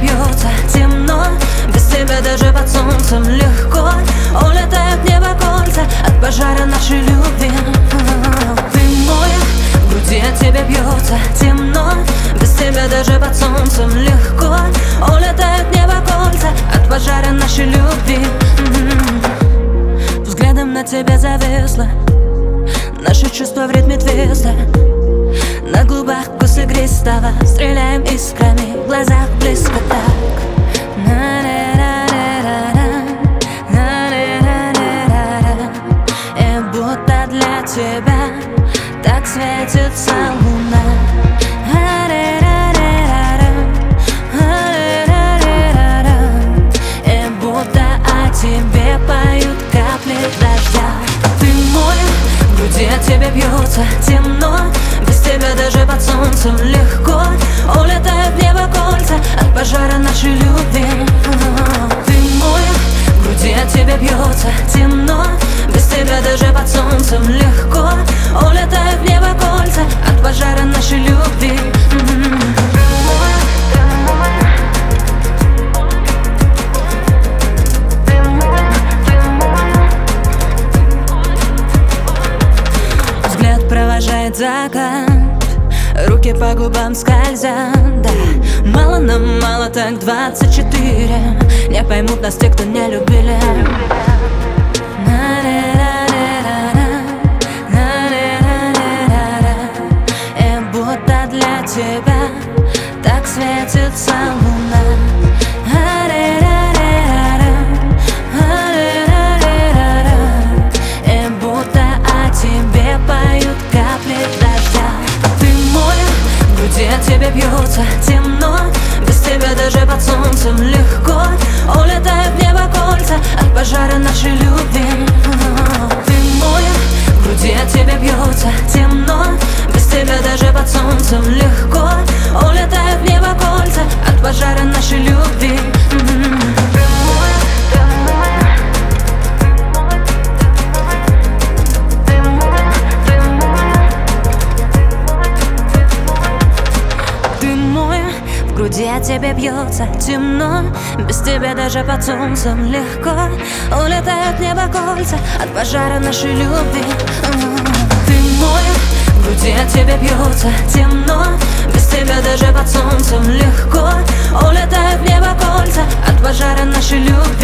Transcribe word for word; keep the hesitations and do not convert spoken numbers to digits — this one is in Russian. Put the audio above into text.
бьется темно, без тебя даже под солнцем легко. Улетают в небо кольца от пожара нашей любви. Ты мой, в груди от тебя бьется темно, без тебя даже под солнцем легко. Улетают в небо кольца от пожара нашей любви. Взглядом на тебя зависло наши чувства в ритме твиста. На губах вкус игристого, стреляем искрами, в глазах близко так. И будто для тебя так светится луна. И будто о тебе поют капли дождя. Ты мой, в груди от тебя бьется темно, без тебя даже под солнцем легко. Улетают в небо кольца от пожара нашей любви. Ты мой, в груди от тебя бьется темно, без тебя даже под солнцем легко. Улетают в небо кольца от пожара нашей любви. Взгляд провожает закат, руки по губам скользят, да. Мало нам, мало так двадцать четыре. Не поймут нас те, кто не любили. И будто для тебя так светится луна. И будто о тебе поют капли дождя. Ты мой, в груди от тебя бьется темно, без тебя даже под солнцем легко. Улетают в небо кольца от пожара нашей любви. Ты мой, в груди от тебя бьется темно, без тебя даже под солнцем легко. Улетают в небо кольца от пожара нашей любви. В груди от тебя бьется темно, без тебя даже под солнцем легко. Улетают в небо кольца от пожара нашей любви. Ты мой, в груди от тебя бьется темно, без тебя даже под солнцем легко. Улетают в небо кольца от пожара нашей любви.